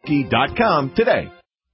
McCluskey.com today.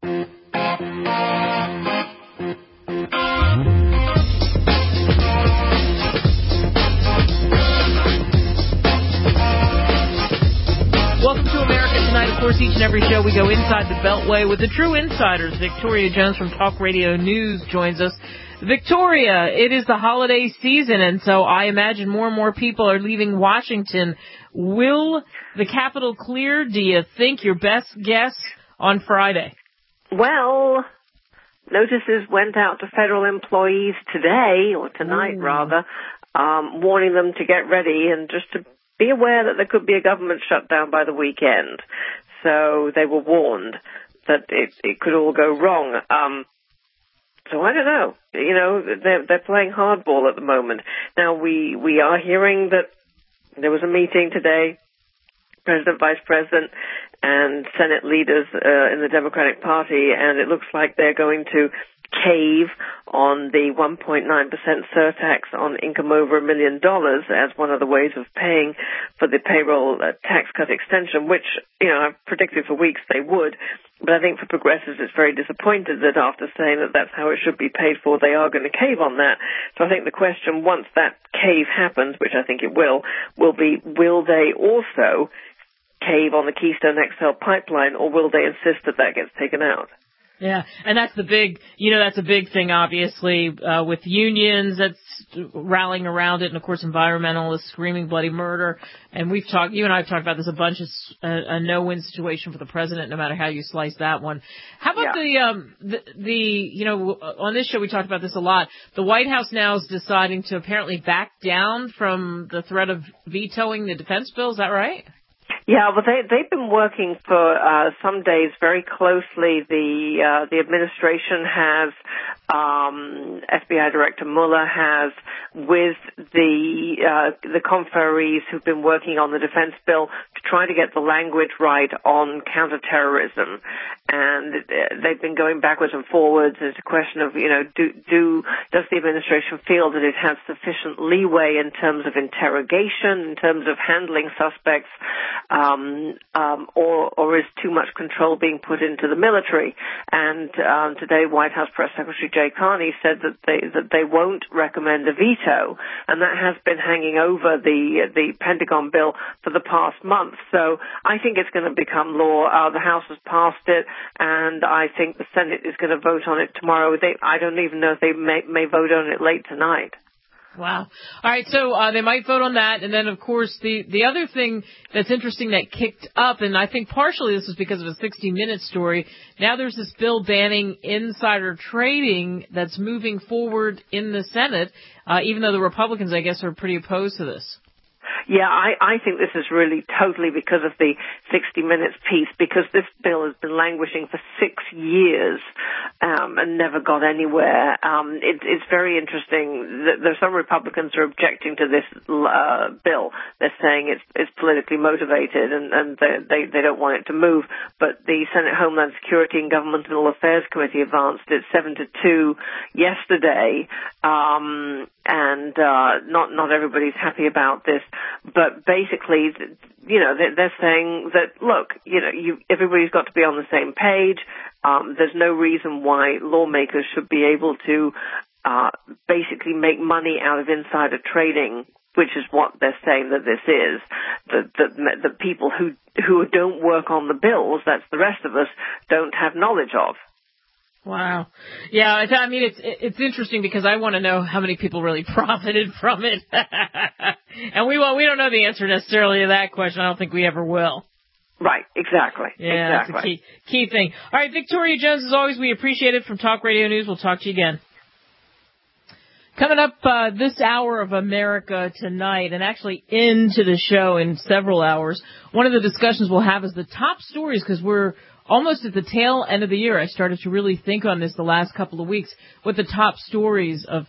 Welcome to America Tonight. Of course, each and every show we go inside the Beltway with the true insiders. Victoria Jones from Talk Radio News joins us. Victoria, it is the holiday season, and so I imagine more and more people are leaving Washington. Will the Capitol clear, do you think? Your best guess on Friday? Well, notices went out to federal employees today, or tonight rather, warning them to get ready and just to be aware that there could be a government shutdown by the weekend. So they were warned that it could all go wrong. So I don't know. You know, they're playing hardball at the moment. Now, we are hearing that there was a meeting today, President, Vice President, and Senate leaders in the Democratic Party, and it looks like they're going to cave on the 1.9% surtax on income over $1 million as one of the ways of paying for the payroll tax cut extension, which, you know, I've predicted for weeks they would. But I think for progressives it's very disappointed that after saying that that's how it should be paid for, they are going to cave on that. So I think the question, once that cave happens, which I think it will be, will they also cave on the Keystone XL pipeline, or will they insist that that gets taken out? Yeah, and that's the big, that's a big thing, obviously, with unions that's rallying around it, and of course environmentalists screaming bloody murder. And you and I have talked about this a bunch. It's a no-win situation for the president, no matter how you slice that one. How about on this show we talked about this a lot. The White House now is deciding to apparently back down from the threat of vetoing the defense bill. Is that right? Yeah, well, they've been working for some days very closely. The administration has, FBI Director Mueller has, with the conferees who've been working on the defense bill to try to get the language right on counterterrorism. And they've been going backwards and forwards. It's a question of, does the administration feel that it has sufficient leeway in terms of interrogation, in terms of handling suspects, or is too much control being put into the military? And today, White House Press Secretary Jay Carney said that they won't recommend a veto, and that has been hanging over the Pentagon bill for the past month. So I think it's going to become law. The House has passed it, and I think the Senate is going to vote on it tomorrow. I don't even know if they may vote on it late tonight. Wow. All right, so they might vote on that. And then, of course, the other thing that's interesting that kicked up, and I think partially this was because of a 60-Minutes story, now there's this bill banning insider trading that's moving forward in the Senate, even though the Republicans, I guess, are pretty opposed to this. Yeah, I think this is really totally because of the 60 Minutes piece, because this bill has been languishing for 6 years and never got anywhere. It's very interesting. There's some Republicans who are objecting to this bill. They're saying it's politically motivated and they don't want it to move. But the Senate Homeland Security and Governmental Affairs Committee advanced it 7-2 yesterday, and not everybody's happy about this. But basically, they're saying that, look, everybody's got to be on the same page. There's no reason why lawmakers should be able to basically make money out of insider trading, which is what they're saying that this is. The people who don't work on the bills, that's the rest of us, don't have knowledge of. Wow. Yeah, I mean, it's interesting because I want to know how many people really profited from it. And we don't know the answer necessarily to that question. I don't think we ever will. Right, exactly. Yeah, exactly. That's a key thing. All right, Victoria Jones, as always, we appreciate it from Talk Radio News. We'll talk to you again. Coming up this hour of America Tonight, and actually into the show in several hours, one of the discussions we'll have is the top stories, because we're almost at the tail end of the year. I started to really think on this the last couple of weeks, what the top stories of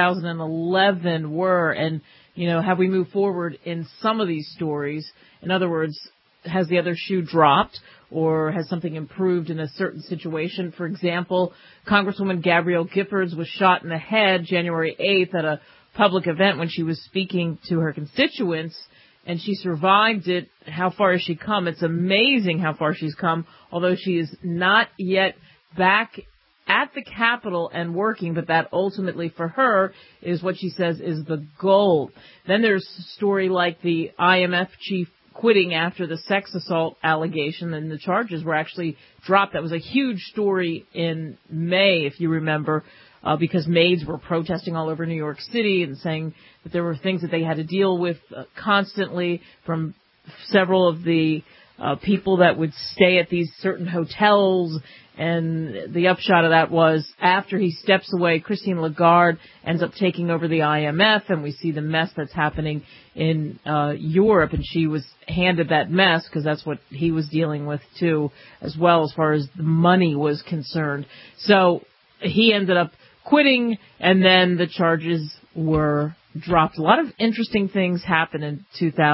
2011 were, and, have we moved forward in some of these stories? In other words, has the other shoe dropped, or has something improved in a certain situation? For example, Congresswoman Gabrielle Giffords was shot in the head January 8th at a public event when she was speaking to her constituents and she survived it. How far has she come? It's amazing how far she's come, although she is not yet back at the Capitol and working, but that ultimately for her is what she says is the goal. Then there's a story like the IMF chief quitting after the sex assault allegation, and the charges were actually dropped. That was a huge story in May, if you remember, because maids were protesting all over New York City and saying that there were things that they had to deal with constantly from several of the people that would stay at these certain hotels. And the upshot of that was after he steps away, Christine Lagarde ends up taking over the IMF, and we see the mess that's happening in Europe, and she was handed that mess because that's what he was dealing with too, as well as far as the money was concerned. So he ended up quitting, and then the charges were dropped. A lot of interesting things happened in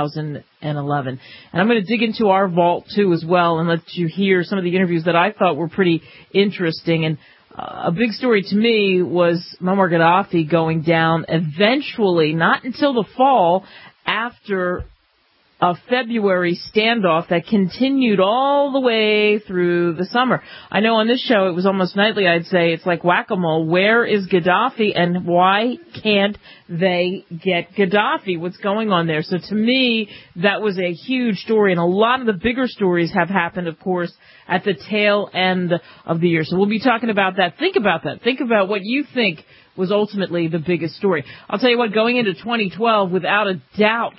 2011. And I'm going to dig into our vault, too, as well, and let you hear some of the interviews that I thought were pretty interesting. And a big story to me was Muammar Gaddafi going down eventually, not until the fall, after a February standoff that continued all the way through the summer. I know on this show it was almost nightly, I'd say. It's like whack-a-mole. Where is Gaddafi, and why can't they get Gaddafi? What's going on there? So to me, that was a huge story, and a lot of the bigger stories have happened, of course, at the tail end of the year. So we'll be talking about that. Think about that. Think about what you think was ultimately the biggest story. I'll tell you what, going into 2012, without a doubt,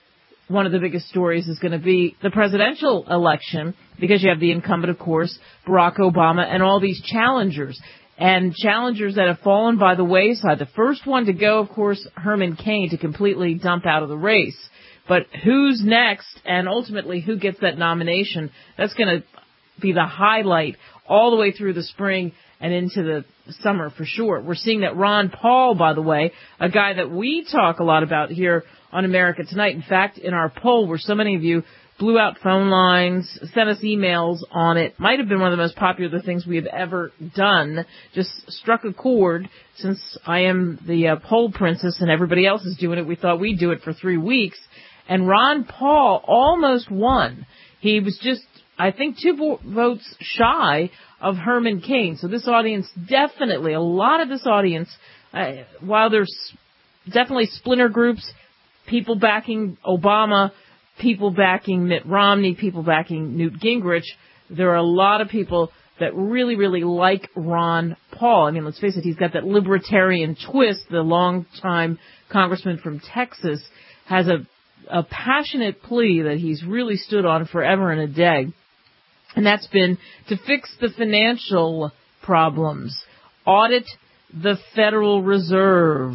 one of the biggest stories is going to be the presidential election, because you have the incumbent, of course, Barack Obama, and all these challengers, and challengers that have fallen by the wayside. The first one to go, of course, Herman Cain, to completely dump out of the race. But who's next, and ultimately who gets that nomination, that's going to be the highlight all the way through the spring and into the summer for sure. We're seeing that Ron Paul, by the way, a guy that we talk a lot about here on America Tonight. In fact, in our poll, where so many of you blew out phone lines, sent us emails on it, might have been one of the most popular things we have ever done. Just struck a chord. Since I am the poll princess and everybody else is doing it, we thought we'd do it for 3 weeks. And Ron Paul almost won. He was just, I think, 2 votes shy of Herman Cain. So this audience definitely, a lot of this audience, while there's definitely splinter groups, people backing Obama, people backing Mitt Romney, people backing Newt Gingrich, there are a lot of people that really, really like Ron Paul. I mean, let's face it, he's got that libertarian twist. The longtime congressman from Texas has a passionate plea that he's really stood on forever and a day. And that's been to fix the financial problems, audit the Federal Reserve,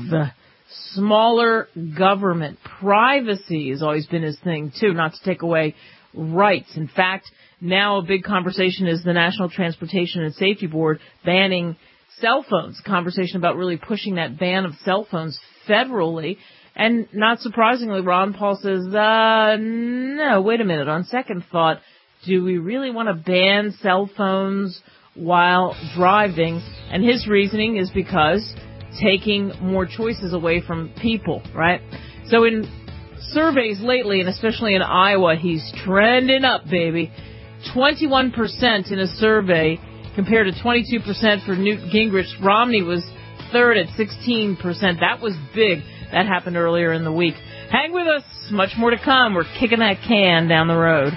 smaller government, privacy has always been his thing too, not to take away rights. In fact, now a big conversation is the National Transportation and Safety Board banning cell phones, conversation about really pushing that ban of cell phones federally. And not surprisingly, Ron Paul says, no, wait a minute, on second thought, do we really want to ban cell phones while driving? And his reasoning is because taking more choices away from people, right? So in surveys lately, and especially in Iowa, he's trending up, baby. 21% in a survey compared to 22% for Newt Gingrich. Romney was third at 16%. That was big. That happened earlier in the week. Hang with us. Much more to come. We're kicking that can down the road.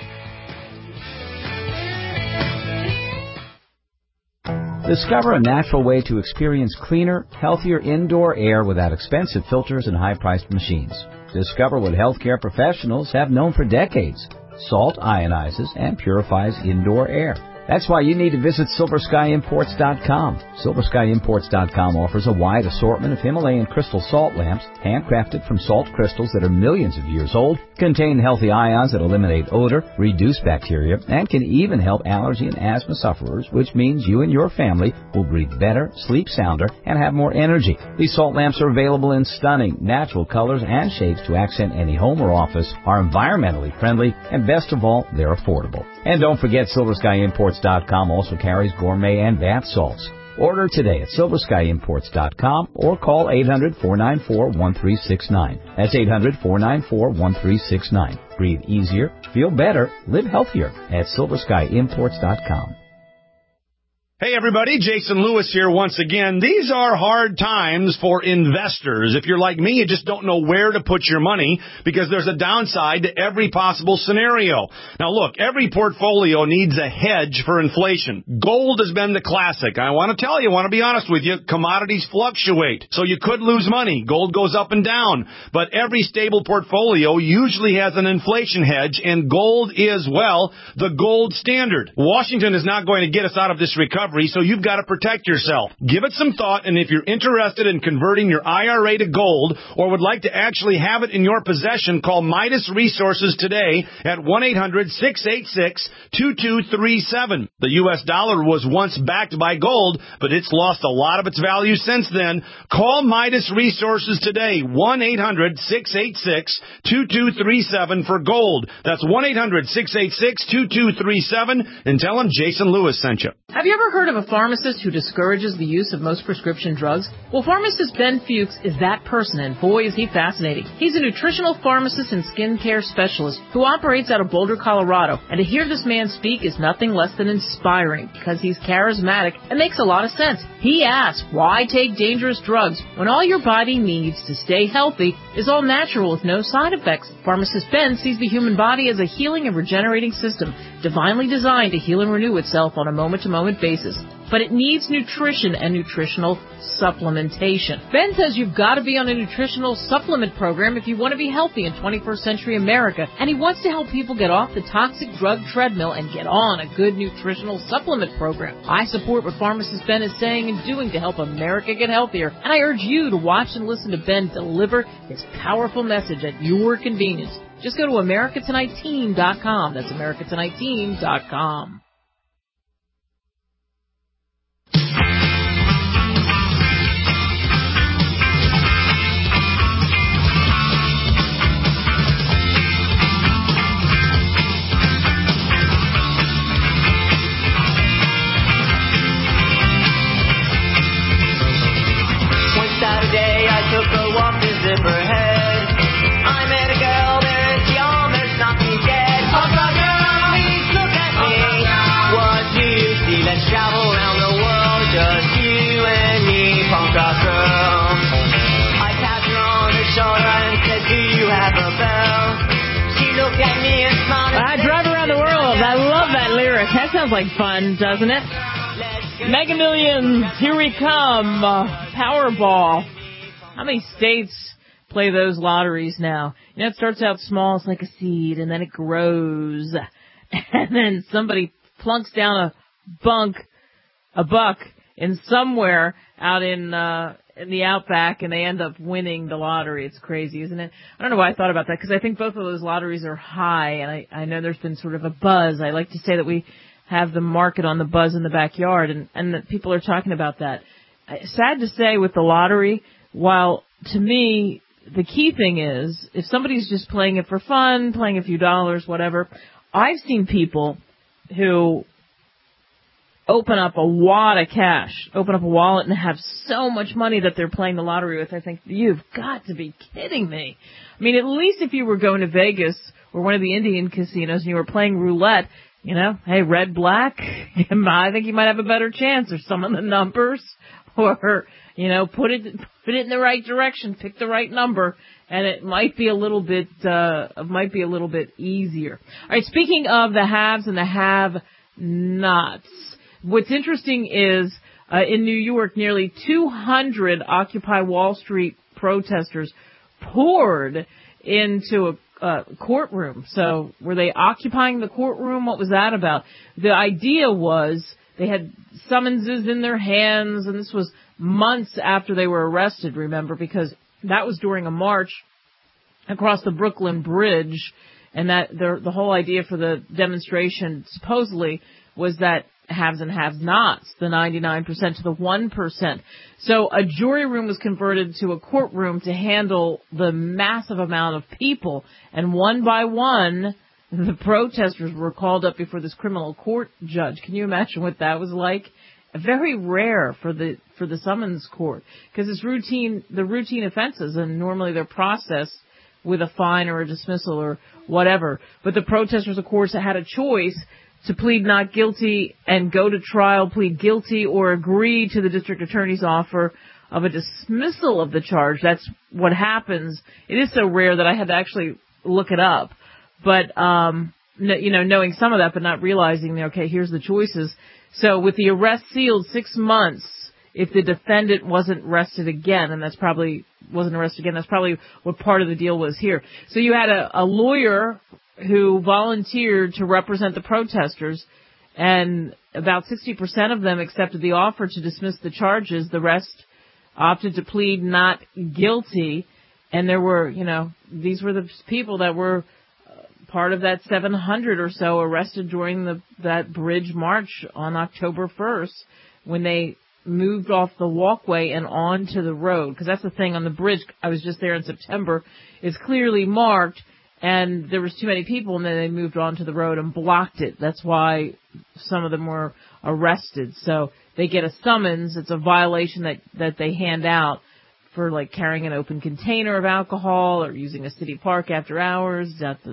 Discover a natural way to experience cleaner, healthier indoor air without expensive filters and high-priced machines. Discover what healthcare professionals have known for decades. Salt ionizes and purifies indoor air. That's why you need to visit SilverSkyImports.com. SilverSkyImports.com offers a wide assortment of Himalayan crystal salt lamps, handcrafted from salt crystals that are millions of years old, contain healthy ions that eliminate odor, reduce bacteria, and can even help allergy and asthma sufferers, which means you and your family will breathe better, sleep sounder, and have more energy. These salt lamps are available in stunning, natural colors and shapes to accent any home or office, are environmentally friendly, and best of all, they're affordable. And don't forget, SilverSkyImports.com also carries gourmet and bath salts. Order today at SilverSkyImports.com or call 800-494-1369. That's 800-494-1369. Breathe easier, feel better, live healthier at SilverSkyImports.com. Hey everybody, Jason Lewis here once again. These are hard times for investors. If you're like me, you just don't know where to put your money because there's a downside to every possible scenario. Now look, every portfolio needs a hedge for inflation. Gold has been the classic. I want to be honest with you, commodities fluctuate. So you could lose money. Gold goes up and down. But every stable portfolio usually has an inflation hedge, and gold is, well, the gold standard. Washington is not going to get us out of this recovery, so you've got to protect yourself. Give it some thought, and if you're interested in converting your IRA to gold or would like to actually have it in your possession, call Midas Resources today at 1-800-686-2237. The U.S. dollar was once backed by gold, but it's lost a lot of its value since then. Call Midas Resources today, 1-800-686-2237 for gold. That's 1-800-686-2237, and tell them Jason Lewis sent you. Have you ever heard of a pharmacist who discourages the use of most prescription drugs? Well, pharmacist Ben Fuchs is that person, and boy, is he fascinating. He's a nutritional pharmacist and skincare specialist who operates out of Boulder, Colorado, and to hear this man speak is nothing less than inspiring because he's charismatic and makes a lot of sense. He asks, why take dangerous drugs when all your body needs to stay healthy is all natural with no side effects? Pharmacist Ben sees the human body as a healing and regenerating system, divinely designed to heal and renew itself on a moment-to-moment basis. But it needs nutrition and nutritional supplementation. Ben says you've got to be on a nutritional supplement program if you want to be healthy in 21st century America, and he wants to help people get off the toxic drug treadmill and get on a good nutritional supplement program. I support what Pharmacist Ben is saying and doing to help America get healthier, and I urge you to watch and listen to Ben deliver his powerful message at your convenience. Just go to AmericaTonightTeam.com. That's AmericaTonightTeam.com. Took a walk to Zipperhead. I met a girl there, she almost knocked me dead. Punk rock girl, please look at me. What do you see? Let's travel around the world, just you and me, punk rock girl. I tapped her on the shoulder and said, do you have a bell? She looked at me and smiled. I drive around the world. I love that lyric. That sounds like fun, doesn't it? Mega Millions, here we come. Powerball. How many states play those lotteries now? You know, it starts out small, it's like a seed, and then it grows. And then somebody plunks down a buck in somewhere out in the outback, and they end up winning the lottery. It's crazy, isn't it? I don't know why I thought about that, because I think both of those lotteries are high, and I know there's been sort of a buzz. I like to say that we have the market on the buzz in the backyard, and that people are talking about that. Sad to say with the lottery, while to me, the key thing is, if somebody's just playing it for fun, playing a few dollars, whatever, I've seen people who open up a wad of cash, open up a wallet and have so much money that they're playing the lottery with. I think, you've got to be kidding me. I mean, at least if you were going to Vegas or one of the Indian casinos and you were playing roulette, you know, hey, red, black, I think you might have a better chance, or some of the numbers, or, you know, put it in the right direction, pick the right number, and it might be a little bit easier. All right, speaking of the haves and the have-nots, what's interesting is, in New York, nearly 200 Occupy Wall Street protesters poured into a courtroom. So were they occupying the courtroom? What was that about? The idea was they had summonses in their hands, and this was months after they were arrested, remember, because that was during a march across the Brooklyn Bridge, and that the whole idea for the demonstration supposedly was that haves and have-nots, the 99% to the 1%. So a jury room was converted to a courtroom to handle the massive amount of people, and one by one, the protesters were called up before this criminal court judge. Can you imagine what that was like? very rare for the summons court, because it's the routine offenses, and normally they're processed with a fine or a dismissal or whatever. But the protesters, of course, had a choice to plead not guilty and go to trial, plead guilty, or agree to the district attorney's offer of a dismissal of the charge. That's what happens. It is so rare that I had to actually look it up. But, knowing some of that, but not realizing, okay, here's the choices. So with the arrest sealed 6 months, if the defendant wasn't arrested again, and that's probably what part of the deal was here. So you had a lawyer who volunteered to represent the protesters, and about 60% of them accepted the offer to dismiss the charges. The rest opted to plead not guilty, and there were, these were the people that were part of that 700 or so arrested during that bridge march on October 1st, when they moved off the walkway and onto the road. Because that's the thing on the bridge. I was just there in September. It's clearly marked, and there was too many people, and then they moved onto the road and blocked it. That's why some of them were arrested. So they get a summons. It's a violation that they hand out for, like, carrying an open container of alcohol or using a city park after hours.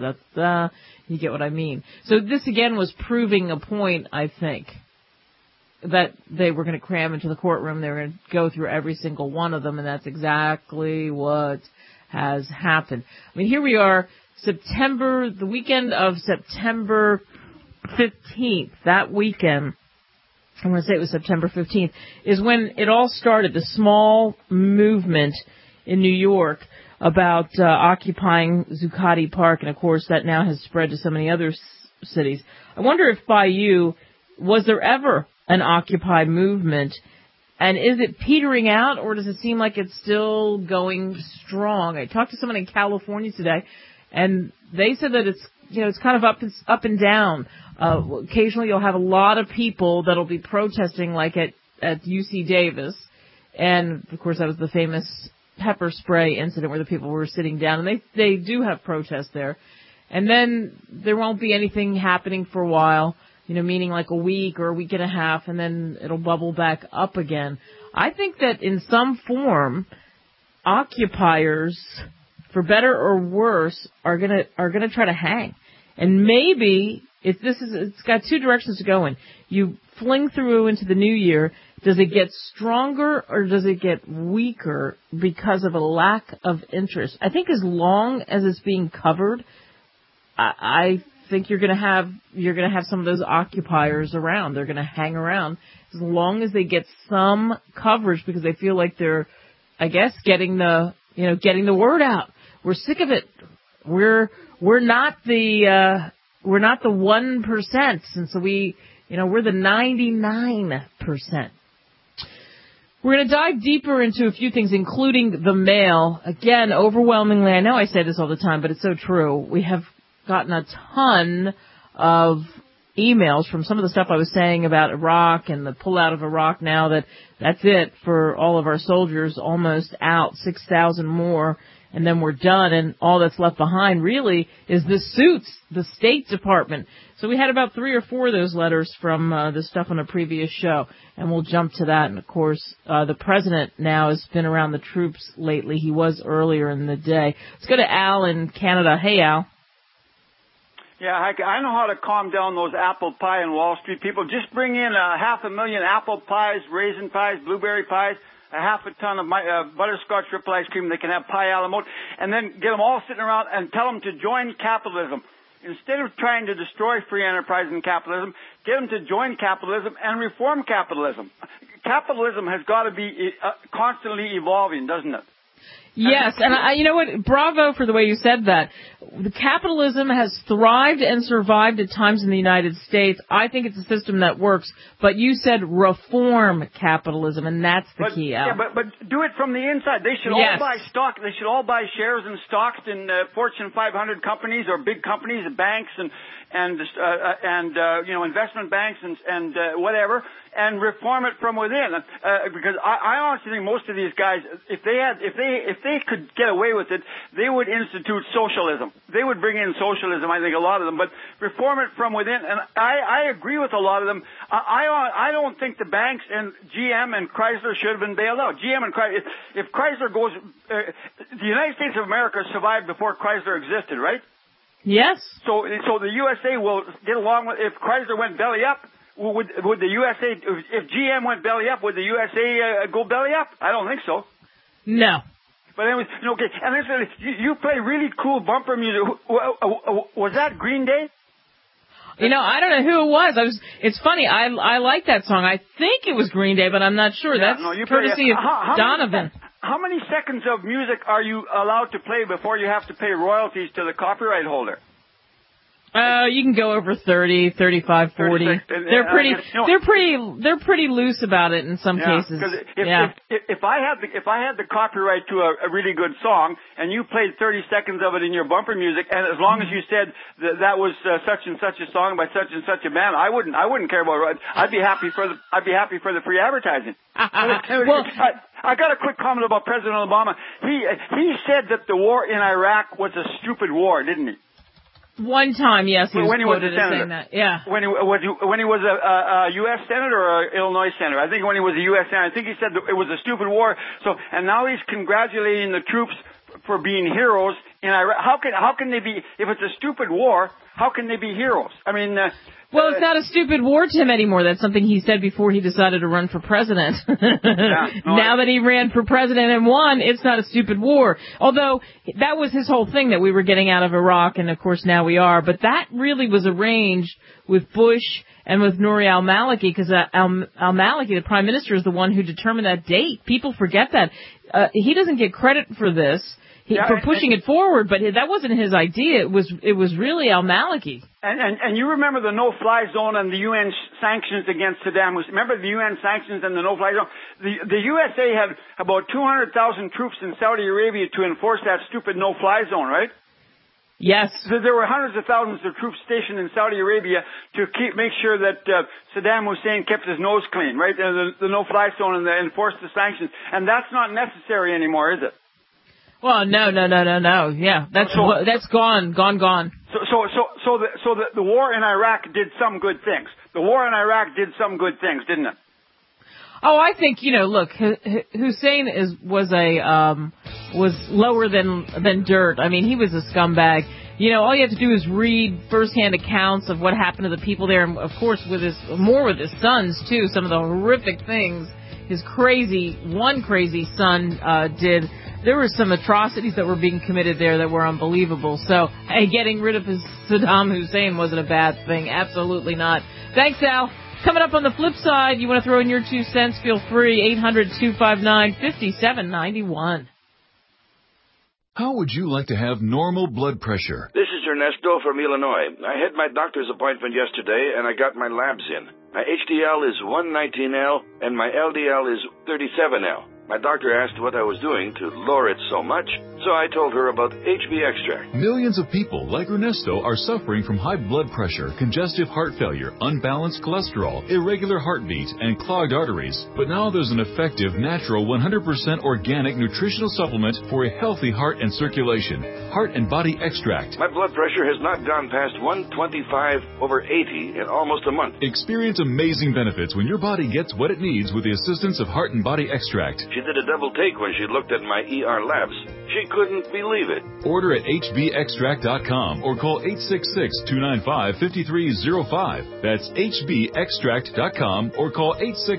You get what I mean. So this, again, was proving a point, I think, that they were going to cram into the courtroom. They were going to go through every single one of them, and that's exactly what has happened. I mean, here we are, the weekend of September 15th, that weekend, I'm going to say it was September 15th, is when it all started, the small movement in New York about occupying Zuccotti Park, and of course that now has spread to so many other cities. I wonder if by you, was there ever an Occupy movement, and is it petering out, or does it seem like it's still going strong? I talked to someone in California today, and they said that it's kind of up and down. Occasionally you'll have a lot of people that'll be protesting, like at UC Davis, and of course that was the famous pepper spray incident where the people were sitting down, and they do have protests there. And then there won't be anything happening for a while, meaning like a week or a week and a half, and then it'll bubble back up again. I think that in some form, occupiers, for better or worse, are gonna try to hang. And maybe it's got two directions to go in. You fling through into the new year. Does it get stronger or does it get weaker because of a lack of interest? I think as long as it's being covered, I think you're gonna have some of those occupiers around. They're gonna hang around as long as they get some coverage, because they feel like they're, I guess, getting the word out. We're sick of it. We're not the 1%, and so we're the 99%. We're going to dive deeper into a few things, including the mail. Again, overwhelmingly, I know I say this all the time, but it's so true. We have gotten a ton of emails from some of the stuff I was saying about Iraq and the pullout of Iraq now, that's it for all of our soldiers, almost out, 6,000 more, and then we're done, and all that's left behind really is the suits, the State Department. So we had about 3 or 4 of those letters from the stuff on a previous show, and we'll jump to that. And, of course, the president now has been around the troops lately. He was earlier in the day. Let's go to Al in Canada. Hey, Al. Yeah, I know how to calm down those apple pie and Wall Street people. Just bring in 500,000 apple pies, raisin pies, blueberry pies, a half a ton of butterscotch triple ice cream. They can have pie a la mode, and then get them all sitting around and tell them to join capitalism. Instead of trying to destroy free enterprise and capitalism, get them to join capitalism and reform capitalism. Capitalism has got to be constantly evolving, doesn't it? Yes, and you know what? Bravo for the way you said that. The capitalism has thrived and survived at times in the United States. I think it's a system that works, but you said reform capitalism, and that's the key, Al. Yeah, but do it from the inside. They should all buy stock. They should all buy shares and stocks in Fortune 500 companies or big companies, banks and investment banks and whatever, and reform it from within. Because I honestly think most of these guys, if they could get away with it, they would institute socialism. they would bring in socialism, I think, a lot of them, but reform it from within. And I agree with a lot of them. I don't think the banks and GM and Chrysler should have been bailed out. GM and Chrysler, if Chrysler goes, the United States of America survived before Chrysler existed, right? Yes. So the USA will get along with, if Chrysler went belly up, would the USA, if GM went belly up, would the USA go belly up? I don't think so. No. But anyway, okay, and listen, you play really cool bumper music. Was that Green Day? You know, I don't know who it was. It's funny. I like that song. I think it was Green Day, but I'm not sure. That's courtesy of Donovan. How many seconds of music are you allowed to play before you have to pay royalties to the copyright holder? You can go over 30, 35, 40. They're pretty loose about it in some cases. If I had the copyright to a really good song and you played 30 seconds of it in your bumper music, and as long as you said that was such and such a song by such and such a band, I wouldn't care about it. I'd be happy for the free advertising. Well, I got a quick comment about President Obama. He said that the war in Iraq was a stupid war, didn't he? One time, yes, he was quoted as senator. saying that. Yeah. When he was a U.S. senator or an Illinois senator, I think when he was a U.S. senator, I think he said that it was a stupid war. So, and now he's congratulating the troops for being heroes in Iraq. How can they be, if it's a stupid war, how can they be heroes? I mean, well, it's not a stupid war, Tim, anymore. That's something he said before he decided to run for president. Now that he ran for president and won, it's not a stupid war. Although, that was his whole thing, that we were getting out of Iraq, and of course now we are. But that really was arranged with Bush and with Nouri al-Maliki, because al-Maliki, the prime minister, is the one who determined that date. People forget that. He doesn't get credit for this. For pushing it forward, but that wasn't his idea. It was really al-Maliki. And you remember the no-fly zone and the UN sanctions against Saddam Hussein. Remember the UN sanctions and the no-fly zone? The USA had about 200,000 troops in Saudi Arabia to enforce that stupid no-fly zone, right? Yes. There were hundreds of thousands of troops stationed in Saudi Arabia to make sure that Saddam Hussein kept his nose clean, right? The no-fly zone and enforce the sanctions. And that's not necessary anymore, is it? Well, no. Yeah, that's gone. So the war in Iraq did some good things. The war in Iraq did some good things, didn't it? Oh, I think, look, Hussein was lower than dirt. I mean, he was a scumbag. All you have to do is read firsthand accounts of what happened to the people there, and of course with his sons too. Some of the horrific things his crazy son did. There were some atrocities that were being committed there that were unbelievable. So, getting rid of Saddam Hussein wasn't a bad thing. Absolutely not. Thanks, Al. Coming up on the flip side, you want to throw in your 2 cents, feel free. 800-259-5791. How would you like to have normal blood pressure? This is Ernesto from Illinois. I had my doctor's appointment yesterday, and I got my labs in. My HDL is 119L, and my LDL is 37L. My doctor asked what I was doing to lower it so much, so I told her about HB Extract. Millions of people like Ernesto are suffering from high blood pressure, congestive heart failure, unbalanced cholesterol, irregular heartbeat, and clogged arteries. But now there's an effective, natural, 100% organic nutritional supplement for a healthy heart and circulation. Heart and Body Extract. My blood pressure has not gone past 125/80 in almost a month. Experience amazing benefits when your body gets what it needs with the assistance of Heart and Body Extract. She did a double take when she looked at my ER labs. She couldn't believe it. Order at hbextract.com or call 866-295-5305. That's hbextract.com or call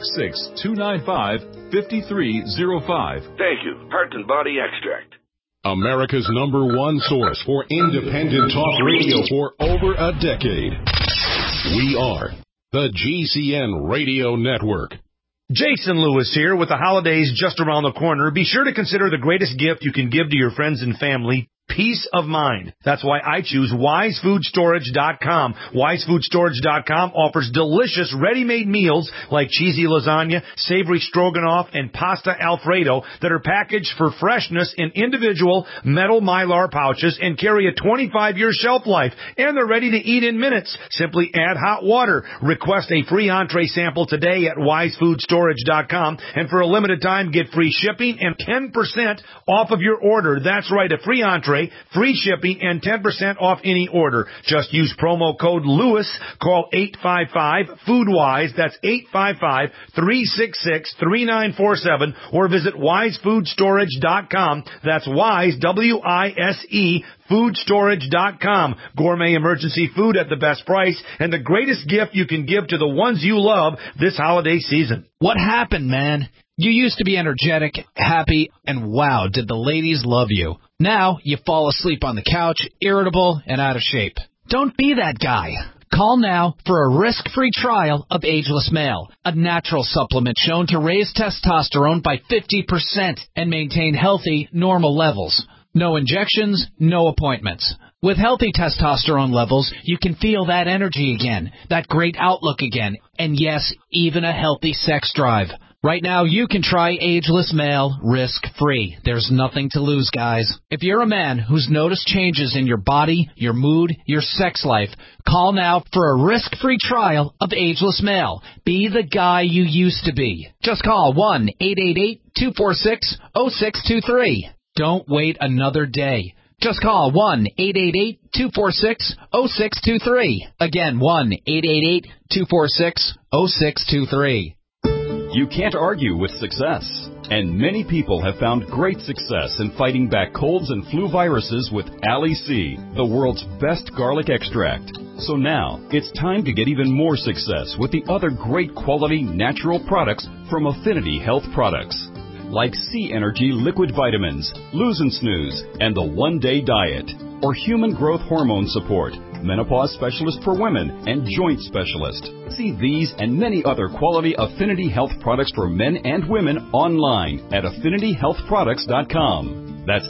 866-295-5305. Thank you. Heart and Body Extract. America's #1 source for independent talk radio for over a decade. We are the GCN Radio Network. Jason Lewis here. With the holidays just around the corner, be sure to consider the greatest gift you can give to your friends and family: peace of mind. That's why I choose WiseFoodStorage.com. WiseFoodStorage.com offers delicious ready-made meals like cheesy lasagna, savory stroganoff, and pasta Alfredo that are packaged for freshness in individual metal Mylar pouches and carry a 25-year shelf life. And they're ready to eat in minutes. Simply add hot water. Request a free entree sample today at WiseFoodStorage.com. And for a limited time, get free shipping and 10% off of your order. That's right, a free entree day, free shipping, and 10% off any order. Just use promo code Lewis. Call 855-FOODWISE. That's 855-366-3947. Or visit WiseFoodStorage.com. That's Wise, W-I-S-E, foodstorage.com. Gourmet emergency food at the best price and the greatest gift you can give to the ones you love this holiday season. What happened, man? You used to be energetic, happy, and wow, did the ladies love you. Now you fall asleep on the couch, irritable, and out of shape. Don't be that guy. Call now for a risk-free trial of Ageless Male, a natural supplement shown to raise testosterone by 50% and maintain healthy, normal levels. No injections, no appointments. With healthy testosterone levels, you can feel that energy again, that great outlook again, and yes, even a healthy sex drive. Right now, you can try Ageless Male risk-free. There's nothing to lose, guys. If you're a man who's noticed changes in your body, your mood, your sex life, call now for a risk-free trial of Ageless Male. Be the guy you used to be. Just call 1-888-246-0623. Don't wait another day. Just call 1-888-246-0623. Again, 1-888-246-0623. You can't argue with success. And many people have found great success in fighting back colds and flu viruses with Ali C, the world's best garlic extract. So now, it's time to get even more success with the other great quality natural products from Affinity Health Products. Like C Energy Liquid Vitamins, Lose and Snooze, and the One Day Diet. Or Human Growth Hormone Support, Menopause Specialist for Women, and Joint Specialist. See these and many other quality Affinity Health products for men and women online at AffinityHealthProducts.com. That's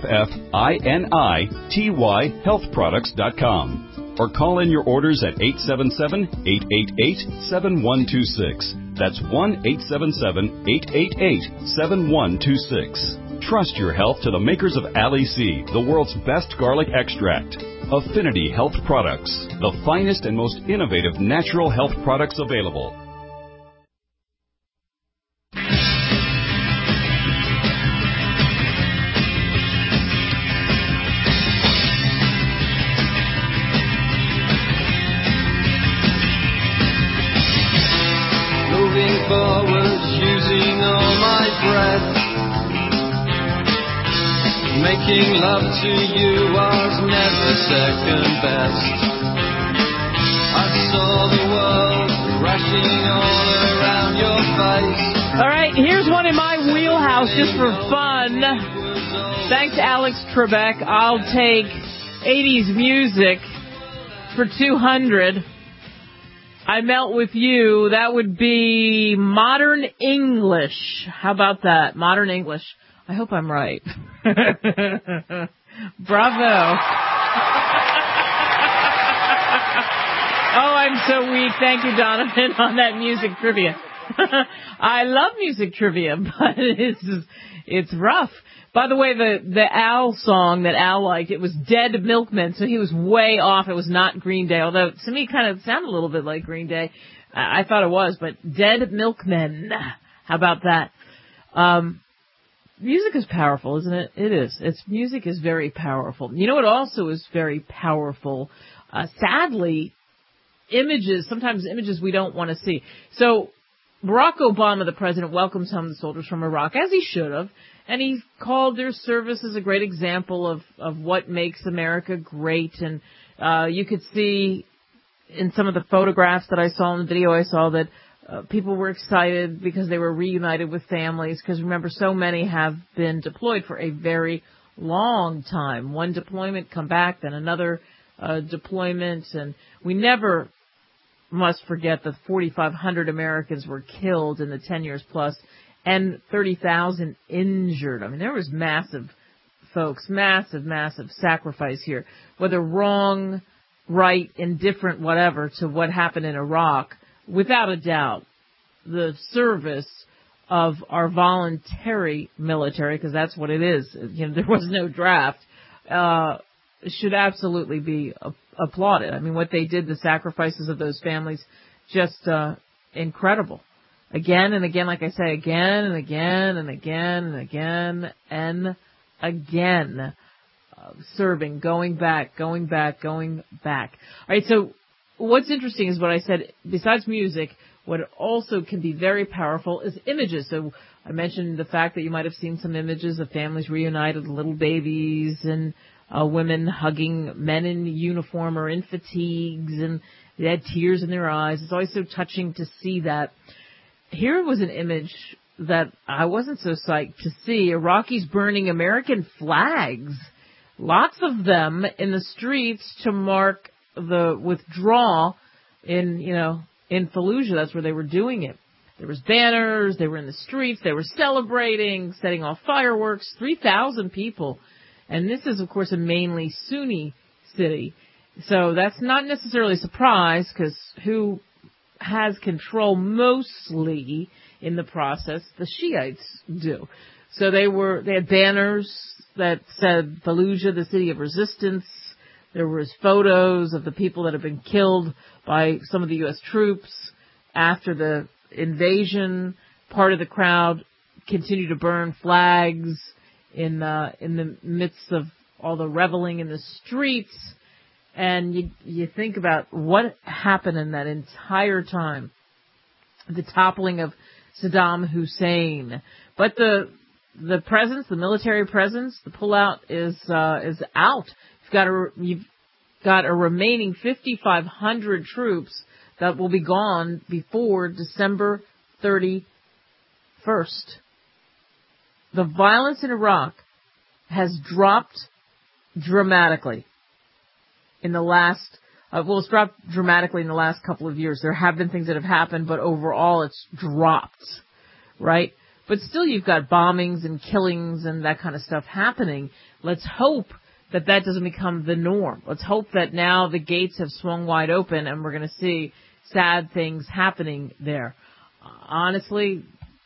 AFFINITY healthproducts.com. Or call in your orders at 877-888-7126. That's 1-877-888-7126. Trust your health to the makers of Ali C, the world's best garlic extract. Affinity Health Products, the finest and most innovative natural health products available. Moving forward, using all my breath. Making love to you was never second best. I saw the world crashing all around your face. All right, here's one in my wheelhouse just for fun. Thanks, Alex Trebek. I'll take 80s music for 200. I Melt With You. That would be Modern English. How about that? Modern English. I hope I'm right. Bravo. Oh, I'm so weak. Thank you, Donovan, on that music trivia. I love music trivia, but it's rough. By the way, the Al song that Al liked, it was Dead Milkmen, so he was way off. It was not Green Day, although to me it kind of sounded a little bit like Green Day. I thought it was, but Dead Milkmen. How about that? Music is powerful, isn't it? It is. Music is very powerful. You know what also is very powerful? Sadly, sometimes images we don't want to see. So, Barack Obama, the president, welcomes home the soldiers from Iraq, as he should have, and he called their service as a great example of what makes America great. And you could see in some of the photographs that I saw in the video I saw that people were excited because they were reunited with families, because remember, so many have been deployed for a very long time. One deployment, come back, then another deployment, and we never must forget that 4,500 Americans were killed in the 10 years plus and 30,000 injured. I mean, there was massive sacrifice here, whether wrong, right, indifferent, whatever, to what happened in Iraq. Without a doubt, the service of our voluntary military, because that's what it is, there was no draft, should absolutely be applauded. I mean, what they did, the sacrifices of those families, just incredible. Again and again, like I say, again and again and again and again and again. serving, going back. All right, so what's interesting is what I said, besides music, what also can be very powerful is images. So I mentioned the fact that you might have seen some images of families reunited, little babies and women hugging men in uniform or in fatigues, and they had tears in their eyes. It's always so touching to see that. Here was an image that I wasn't so psyched to see. Iraqis burning American flags. Lots of them in the streets to mark the withdrawal in Fallujah. That's where they were doing it. There was banners, they were in the streets, they were celebrating, setting off fireworks, 3,000 people. And this is, of course, a mainly Sunni city. So that's not necessarily a surprise, because who has control mostly in the process? The Shiites do. So they had banners that said Fallujah, the city of resistance. There was photos of the people that have been killed by some of the U.S. troops after the invasion. Part of the crowd continued to burn flags in the midst of all the reveling in the streets. And you think about what happened in that entire time. The toppling of Saddam Hussein. But the presence, the military presence, the pullout is out. You've got a remaining 5,500 troops that will be gone before December 31st. The violence in Iraq has dropped dramatically in the last, it's dropped dramatically in the last couple of years. There have been things that have happened, but overall it's dropped, right? But still you've got bombings and killings and that kind of stuff happening. Let's hope that doesn't become the norm. Let's hope that now the gates have swung wide open and we're going to see sad things happening there. Honestly,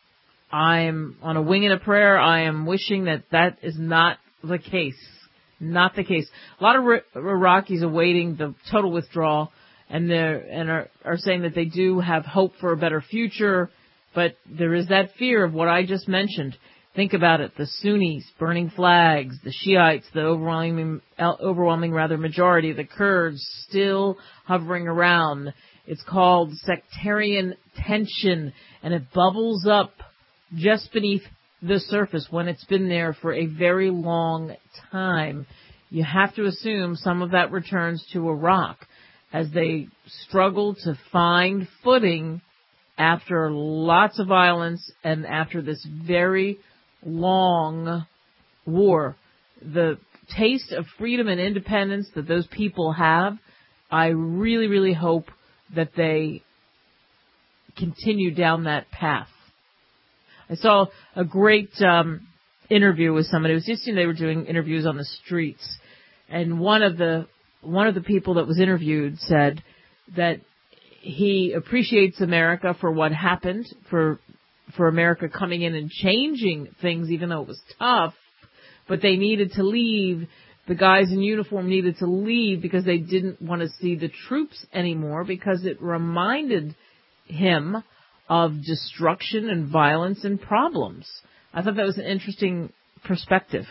I am on a wing and a prayer. I am wishing that is not the case. Not the case. A lot of Iraqis awaiting the total withdrawal and are saying that they do have hope for a better future, but there is that fear of what I just mentioned. Think about it. The Sunnis burning flags, the Shiites, the overwhelming majority, the Kurds still hovering around. It's called sectarian tension, and it bubbles up just beneath the surface when it's been there for a very long time. You have to assume some of that returns to Iraq as they struggle to find footing after lots of violence and after this very long war. The taste of freedom and independence that those people have, I really, really hope that they continue down that path. I saw a great interview with somebody. It was just, they were doing interviews on the streets, and one of the people that was interviewed said that he appreciates America for what happened, for America coming in and changing things, even though it was tough, but they needed to leave. The guys in uniform needed to leave because they didn't want to see the troops anymore, because it reminded him of destruction and violence and problems. I thought that was an interesting perspective.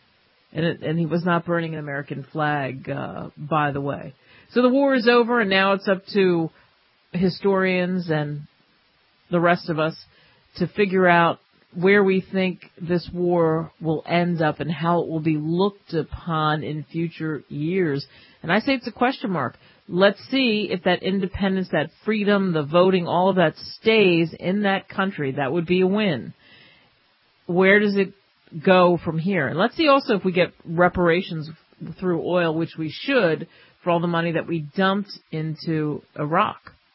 And he was not burning an American flag, by the way. So the war is over, and now it's up to historians and the rest of us to figure out where we think this war will end up and how it will be looked upon in future years. And I say it's a question mark. Let's see if that independence, that freedom, the voting, all of that stays in that country. That would be a win. Where does it go from here? And let's see also if we get reparations through oil, which we should, for all the money that we dumped into Iraq.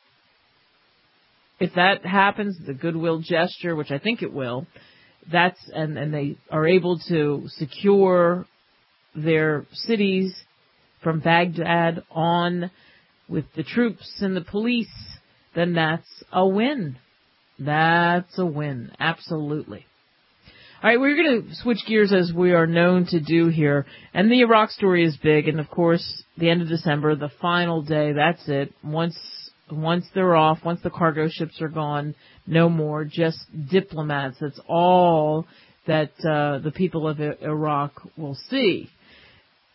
If that happens, the goodwill gesture, which I think it will, and they are able to secure their cities from Baghdad on with the troops and the police, then that's a win. That's a win. Absolutely. All right, we're going to switch gears as we are known to do here. And the Iraq story is big. And, of course, the end of December, the final day, that's it. Once they're off, once the cargo ships are gone, no more, just diplomats. That's all that the people of Iraq will see.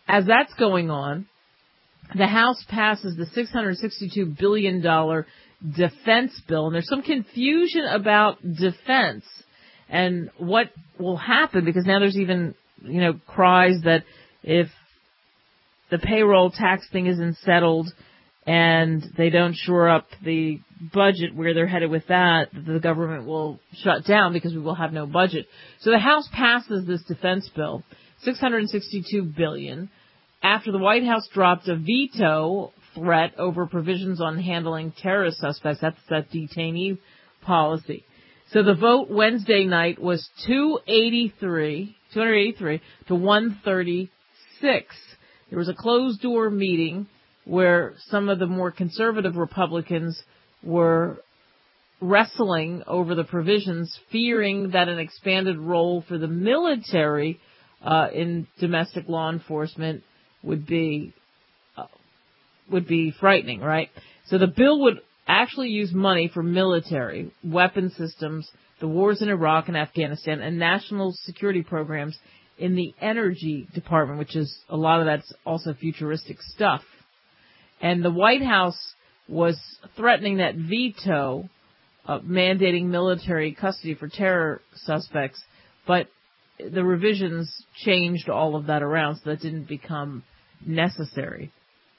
as that's going on, the House passes the $662 billion defense bill, and there's some confusion about defense and what will happen, because now there's even, cries that if the payroll tax thing isn't settled and they don't shore up the budget where they're headed with that, the government will shut down because we will have no budget. So the House passes this defense bill, $662 billion, after the White House dropped a veto threat over provisions on handling terrorist suspects. That's that detainee policy. So the vote Wednesday night was 283 to 136. There was a closed-door meeting where some of the more conservative Republicans were wrestling over the provisions, fearing that an expanded role for the military in domestic law enforcement would be frightening, right? So the bill would actually use money for military, weapon systems, the wars in Iraq and Afghanistan, and national security programs in the Energy Department, which is a lot of that's also futuristic stuff. And the White House was threatening that veto mandating military custody for terror suspects, but the revisions changed all of that around, so that didn't become necessary.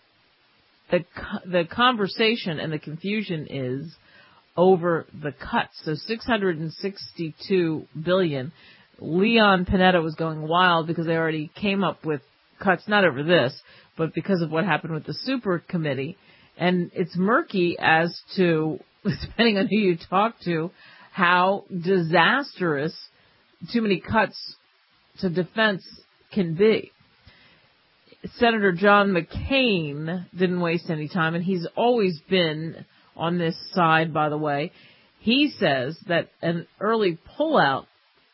The conversation and the confusion is over the cuts. So $662 billion. Leon Panetta was going wild because they already came up with cuts, not over this, but because of what happened with the super committee. And it's murky as to, depending on who you talk to, how disastrous too many cuts to defense can be. Senator John McCain didn't waste any time, and he's always been on this side, by the way. He says that an early pullout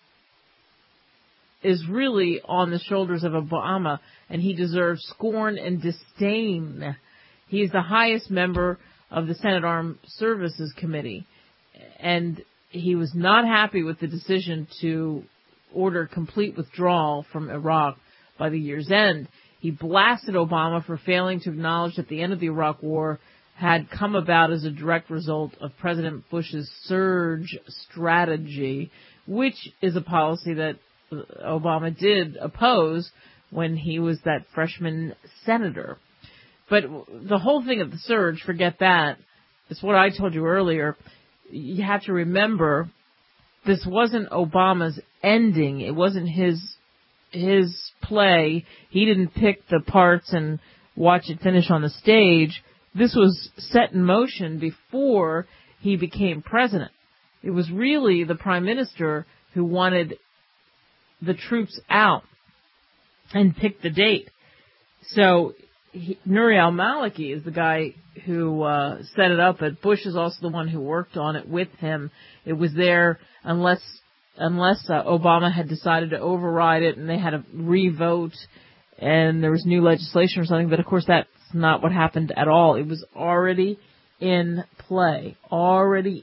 is really on the shoulders of Obama, and he deserves scorn and disdain. He is the highest member of the Senate Armed Services Committee, and he was not happy with the decision to order complete withdrawal from Iraq by the year's end. He blasted Obama for failing to acknowledge that the end of the Iraq War had come about as a direct result of President Bush's surge strategy, which is a policy that Obama did oppose when he was that freshman senator. But the whole thing of the surge, forget that. It's what I told you earlier. You have to remember, this wasn't Obama's ending. It wasn't his play. He didn't pick the parts and watch it finish on the stage. This was set in motion before he became president. It was really the prime minister who wanted the troops out and picked the date. So Nouri al-Maliki is the guy who set it up, but Bush is also the one who worked on it with him. It was there unless Obama had decided to override it and they had to re-vote and there was new legislation or something. But, of course, that's not what happened at all. It was already in play. All right,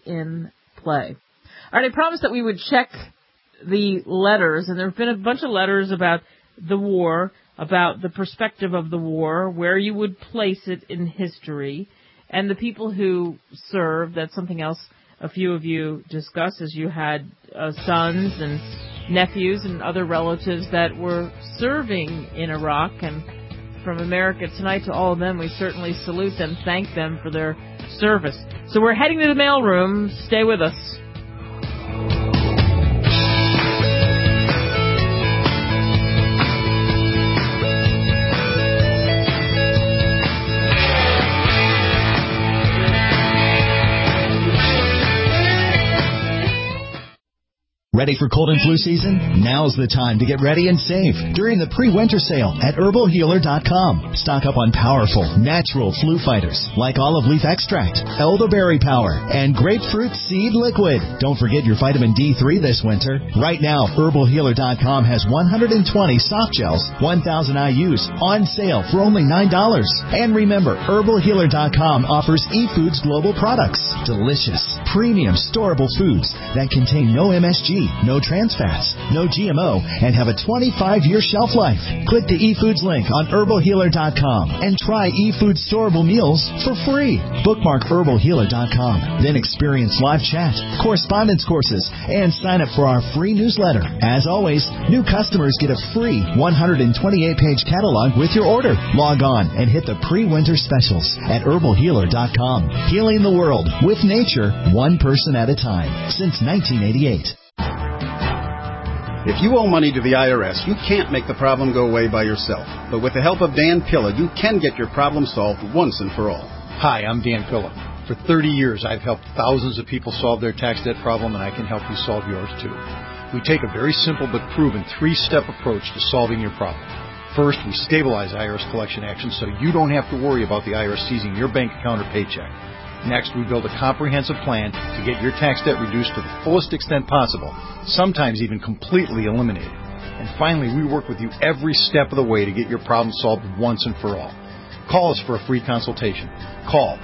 I promised that we would check the letters, and there have been a bunch of letters about the war, about the perspective of the war, where you would place it in history, and the people who served. That's something else a few of you discussed, as you had sons and nephews and other relatives that were serving in Iraq. And from America Tonight to all of them, we certainly salute them, thank them for their service. So we're heading to the mailroom. Stay with us. Ready for cold and flu season? Now's the time to get ready and save during the pre-winter sale at herbalhealer.com. Stock up on powerful, natural flu fighters like olive leaf extract, elderberry power, and grapefruit seed liquid. Don't forget your vitamin D3 this winter. Right now, herbalhealer.com has 120 soft gels, 1,000 IUs on sale for only $9. And remember, herbalhealer.com offers eFoods Global products. Delicious, premium, storable foods that contain no MSG free, no trans fats, no GMO, and have a 25-year shelf life. Click the eFoods link on herbalhealer.com and try eFoods storable meals for free. Bookmark herbalhealer.com. Then experience live chat, correspondence courses, and sign up for our free newsletter. As always, new customers get a free 128-page catalog with your order. Log on and hit the pre-winter specials at herbalhealer.com. Healing the world with nature, one person at a time, since 1988. If you owe money to the IRS, you can't make the problem go away by yourself. But with the help of Dan Pilla, you can get your problem solved once and for all. Hi, I'm Dan Pilla. For 30 years, I've helped thousands of people solve their tax debt problem, and I can help you solve yours too. We take a very simple but proven 3-step approach to solving your problem. First, we stabilize IRS collection actions so you don't have to worry about the IRS seizing your bank account or paycheck. Next, we build a comprehensive plan to get your tax debt reduced to the fullest extent possible, sometimes even completely eliminated. And finally, we work with you every step of the way to get your problem solved once and for all. Call us for a free consultation. Call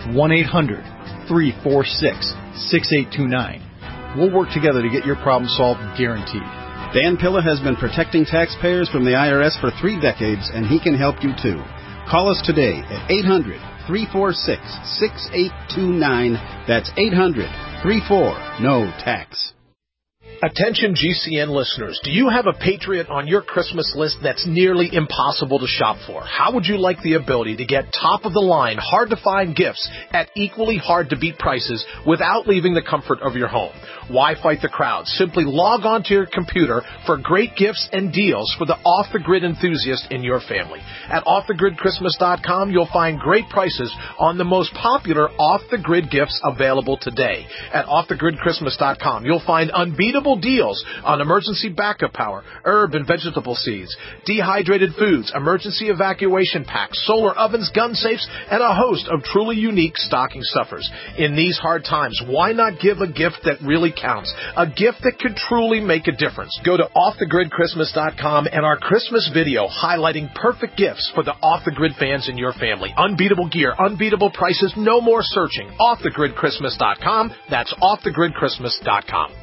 1-800-346-6829. We'll work together to get your problem solved, guaranteed. Dan Pilla has been protecting taxpayers from the IRS for 3 decades, and he can help you too. Call us today at 800-346-6829. That's 800-34-NO-TAX. Attention GCN listeners, do you have a Patriot on your Christmas list that's nearly impossible to shop for? How would you like the ability to get top-of-the-line, hard-to-find gifts at equally hard-to-beat prices without leaving the comfort of your home? Why fight the crowd? Simply log on to your computer for great gifts and deals for the off-the-grid enthusiast in your family. At offthegridchristmas.com, you'll find great prices on the most popular off-the-grid gifts available today. At offthegridchristmas.com, you'll find unbeatable deals on emergency backup power, herb and vegetable seeds, dehydrated foods, emergency evacuation packs, solar ovens, gun safes, and a host of truly unique stocking stuffers. In these hard times, why not give a gift that really counts? A gift that could truly make a difference. Go to offthegridchristmas.com and our Christmas video highlighting perfect gifts for the off-the-grid fans in your family. Unbeatable gear, unbeatable prices, no more searching. Offthegridchristmas.com. That's offthegridchristmas.com.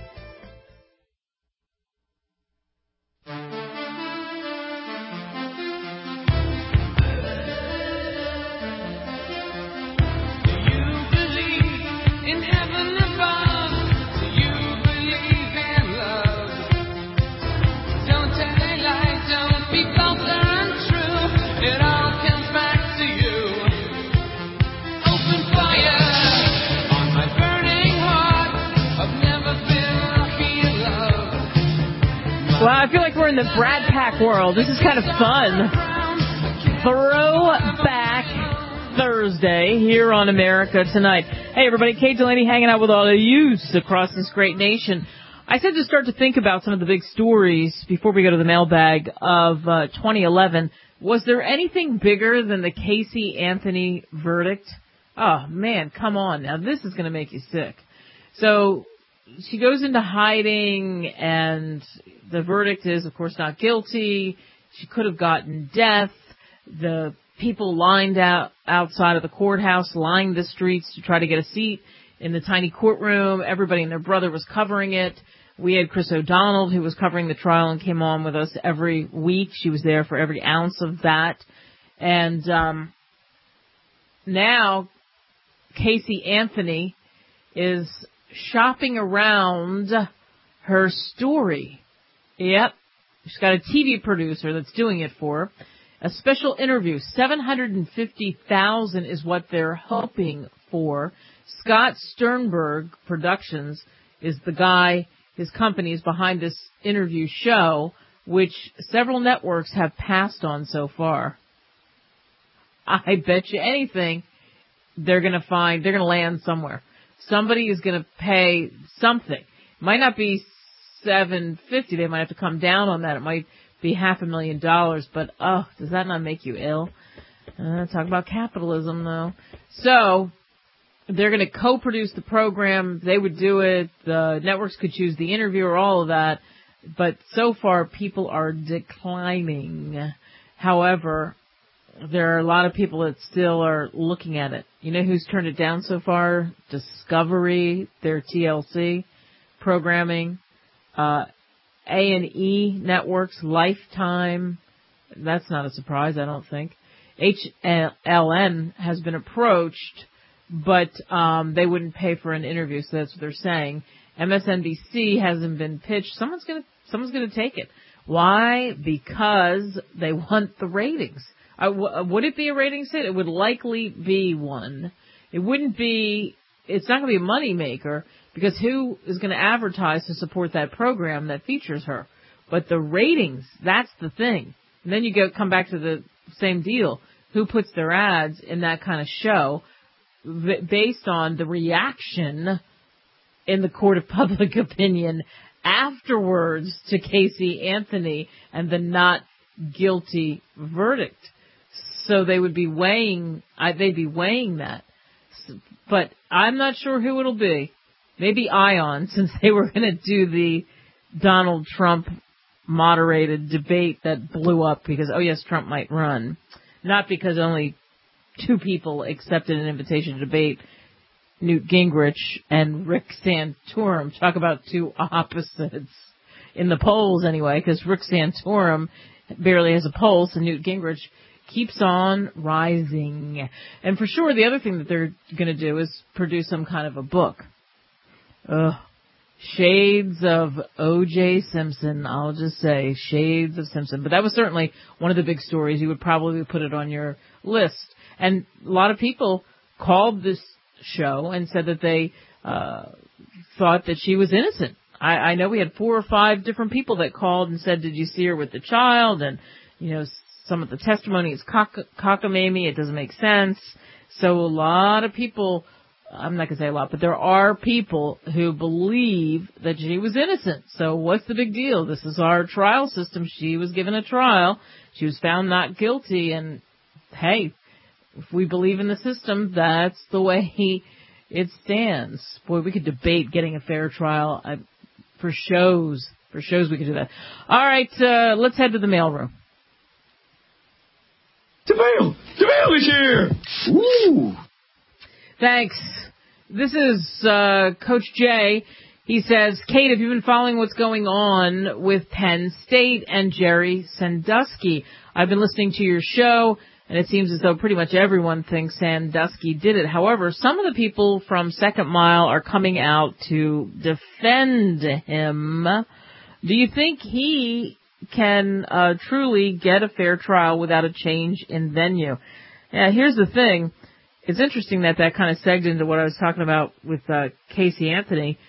Well, I feel like we're in the Brad Pack world. This is kind of fun. Throwback Thursday here on America Tonight. Hey, everybody, Kate Delaney hanging out with all the youths across this great nation. I said to start to think about some of the big stories before we go to the mailbag of 2011. Was there anything bigger than the Casey Anthony verdict? Oh, man, come on. Now, this is going to make you sick. So she goes into hiding, and the verdict is, of course, not guilty. She could have gotten death. The people lined out outside of the courthouse, lined the streets to try to get a seat in the tiny courtroom. Everybody and their brother was covering it. We had Chris O'Donnell, who was covering the trial and came on with us every week. She was there for every ounce of that. And now Casey Anthony is shopping around her story. Yep. She's got a TV producer that's doing it for her. A special interview. $750,000 is what they're hoping for. Scott Sternberg Productions is the guy, his company is behind this interview show, which several networks have passed on so far. I bet you anything they're going to land somewhere. Somebody is going to pay something. Might not be $750,000. They might have to come down on that. It might be $500,000, but does that not make you ill? Talk about capitalism, though. So they're going to co-produce the program. They would do it. The networks could choose the interviewer, all of that. But so far, people are declining. However, there are a lot of people that still are looking at it. You know who's turned it down so far? Discovery, their TLC programming. A&E Networks, Lifetime. That's not a surprise, I don't think. HLN has been approached, but they wouldn't pay for an interview, so that's what they're saying. MSNBC hasn't been pitched. Someone's gonna take it. Why? Because they want the ratings. Would it be a ratings hit? It would likely be one. It wouldn't be. It's not going to be a money maker because who is going to advertise to support that program that features her? But the ratings, that's the thing. And then you come back to the same deal. Who puts their ads in that kind of show based on the reaction in the court of public opinion afterwards to Casey Anthony and the not guilty verdict? So they would be weighing, they'd be weighing that. But I'm not sure who it'll be. Maybe Ion, since they were going to do the Donald Trump moderated debate that blew up because, oh yes, Trump might run. Not because only 2 people accepted an invitation to debate, Newt Gingrich and Rick Santorum. Talk about 2 opposites in the polls anyway, because Rick Santorum barely has a pulse and Newt Gingrich keeps on rising. And for sure, the other thing that they're going to do is produce some kind of a book. Shades of O.J. Simpson. I'll just say Shades of Simpson. But that was certainly one of the big stories. You would probably put it on your list. And a lot of people called this show and said that they thought that she was innocent. I know we had 4 or 5 different people that called and said, did you see her with the child? And, you know, some of the testimony is cockamamie. It doesn't make sense. So a lot of people, I'm not going to say a lot, but there are people who believe that she was innocent. So what's the big deal? This is our trial system. She was given a trial. She was found not guilty. And, hey, if we believe in the system, that's the way it stands. Boy, we could debate getting a fair trial for shows. For shows, we could do that. All right, let's head to the mailroom. DeVale is here! Ooh! Thanks. This is Coach Jay. He says, Kate, have you been following what's going on with Penn State and Jerry Sandusky? I've been listening to your show, and it seems as though pretty much everyone thinks Sandusky did it. However, some of the people from Second Mile are coming out to defend him. Do you think he can truly get a fair trial without a change in venue? Yeah, here's the thing. It's interesting that kind of segued into what I was talking about with Casey Anthony.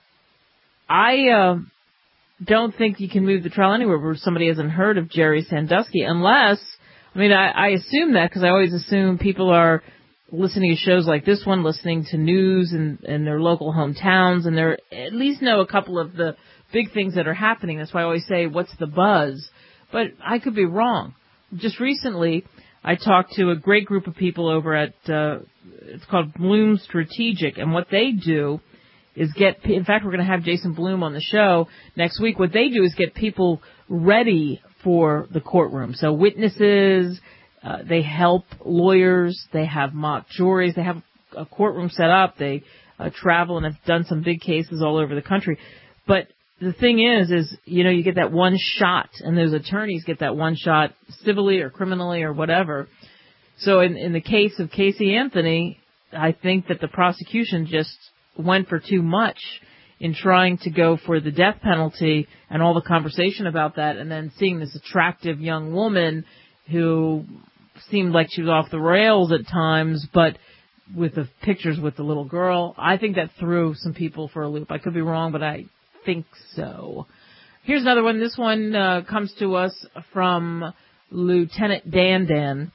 I don't think you can move the trial anywhere where somebody hasn't heard of Jerry Sandusky unless, I assume that because I always assume people are listening to shows like this one, listening to news in their local hometowns, and they at least know a couple of the big things that are happening. That's why I always say, what's the buzz? But I could be wrong. Just recently, I talked to a great group of people over at, it's called Bloom Strategic, and what they do is in fact, we're going to have Jason Bloom on the show next week. What they do is get people ready for the courtroom. So witnesses, they help lawyers, they have mock juries, they have a courtroom set up, they travel and have done some big cases all over the country. But the thing is, you get that one shot, and those attorneys get that one shot civilly or criminally or whatever. So in the case of Casey Anthony, I think that the prosecution just went for too much in trying to go for the death penalty and all the conversation about that, and then seeing this attractive young woman who seemed like she was off the rails at times, but with the pictures with the little girl, I think that threw some people for a loop. I could be wrong, but I think so. Here's another one. This one comes to us from Lieutenant Dan.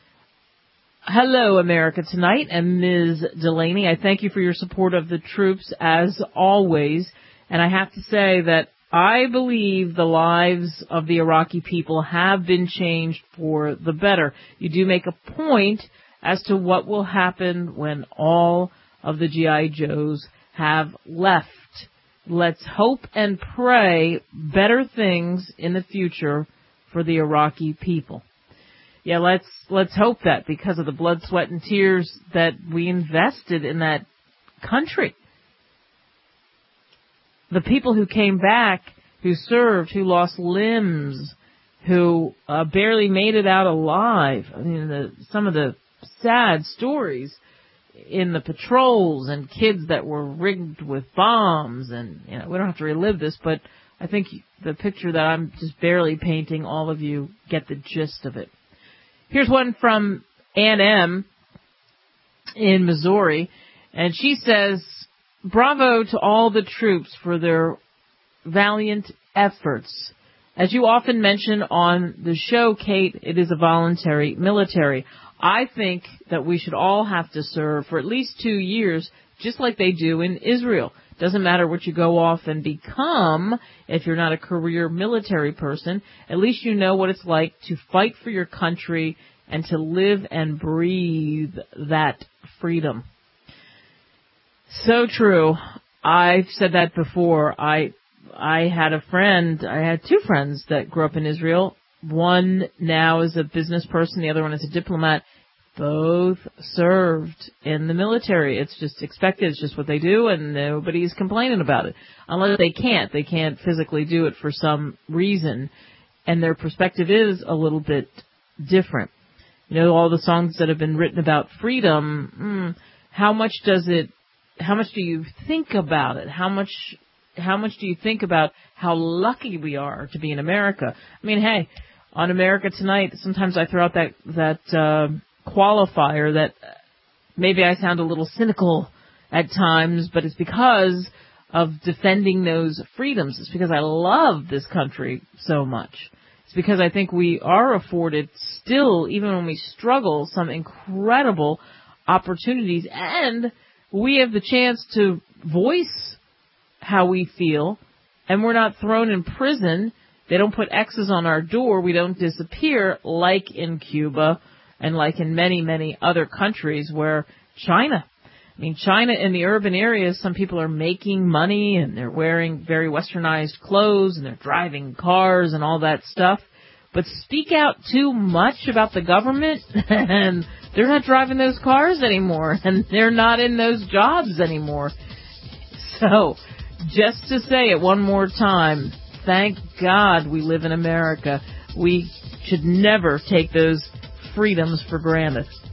Hello, America Tonight and Ms. Delaney. I thank you for your support of the troops as always. And I have to say that I believe the lives of the Iraqi people have been changed for the better. You do make a point as to what will happen when all of the G.I. Joes have left. Let's hope and pray better things in the future for the Iraqi people. Yeah, let's hope that because of the blood, sweat, and tears that we invested in that country. the people who came back, who served, who lost limbs, who barely made it out alive. I mean, some of the sad stories in the patrols and kids that were rigged with bombs, and we don't have to relive this, but I think the picture that I'm just barely painting, all of you get the gist of it. Here's one from Ann M. in Missouri, and she says, "Bravo to all the troops for their valiant efforts. As you often mention on the show, Kate, it is a voluntary military. I think that we should all have to serve for at least 2 years, just like they do in Israel. Doesn't matter what you go off and become if you're not a career military person. At least you know what it's like to fight for your country and to live and breathe that freedom." So true. I've said that before. I had two friends that grew up in Israel. One now is a business person, the other one is a diplomat. Both served in the military. It's just expected. It's just what they do, and nobody's complaining about it. Unless they can't. They can't physically do it for some reason, and their perspective is a little bit different. All the songs that have been written about freedom, how much do you think about it? How much do you think about how lucky we are to be in America? I mean, hey, on America Tonight, sometimes I throw out that qualifier that maybe I sound a little cynical at times, but it's because of defending those freedoms. It's because I love this country so much. It's because I think we are afforded still, even when we struggle, some incredible opportunities, and we have the chance to voice how we feel, and we're not thrown in prison. They don't put X's on our door. We don't disappear like in Cuba and like in many, many other countries where China in the urban areas, some people are making money and they're wearing very westernized clothes and they're driving cars and all that stuff. But speak out too much about the government and they're not driving those cars anymore and they're not in those jobs anymore. So, just to say it one more time, thank God we live in America. We should never take those freedoms for granted.